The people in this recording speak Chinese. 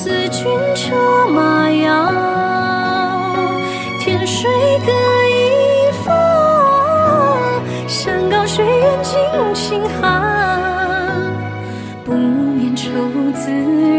思君车马遥，天水各一方，山高水远尽轻航，不念愁自